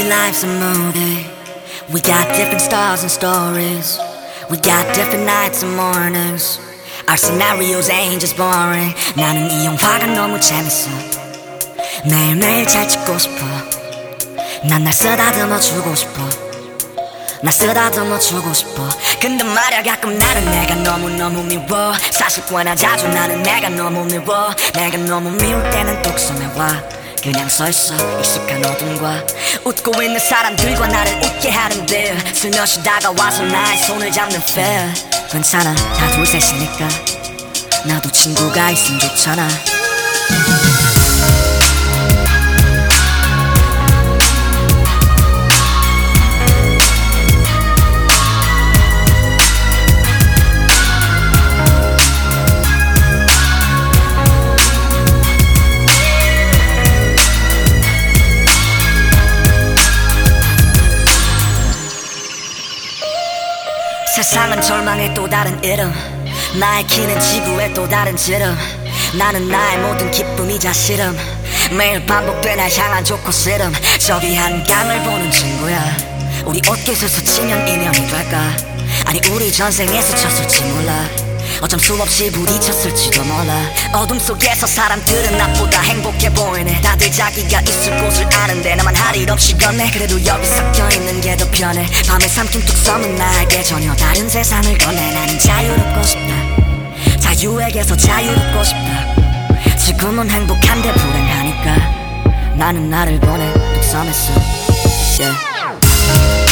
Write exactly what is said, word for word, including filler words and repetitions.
life's a movie. We got different stars and stories. We got different nights and mornings. Our scenarios ain't just boring. 나는 이 영화가 너무 재밌어. 매일매일 잘 찍고 싶어. 난 날 쓰다듬어 주고 싶어. 날 쓰다듬어 주고 싶어. 근데 말야 가끔 나는 내가 너무너무 미워. 사실 꽤나 자주 나는 내가 너무 미워. 내가 너무 미울 때는 독서내 와. 그냥 서있어 익숙한 어둠과 웃고 있는 사람들과 나를 웃게 하는데 슬며시 다가와서 나의 손을 잡는 feel. 괜찮아 다 둘셋이니까 나도 친구가 있으면 좋잖아. 세상은 절망의 또 다른 이름. 나의 키는 지구의 또 다른 지름. 나는 나의 모든 기쁨이자 싫음. 매일 반복돼 날 향한 좋고 싫음. 저기 한강을 보는 친구야. 우리 옷깃을 스치면 인연이 될까. 아니 우리 전생에서 쳤을지 몰라. 어쩜 수없이 부딪혔을지도 몰라. 어둠 속에서 사람들은 나보다 행복해 보이네. 다들 자기가 있을 곳을 아는데 나만 할 일 없이 걷네. 그래도 여기 섞여있는 게 더 편해. 밤에 삼킨 뚝 서는 나에게 전혀 다른 세상을 건네. 나는 자유롭고 싶다. 자유에게서 자유롭고 싶다. 지금은 행복한데 불행하니까 나는 나를 보내 뚝 서했어. yeah.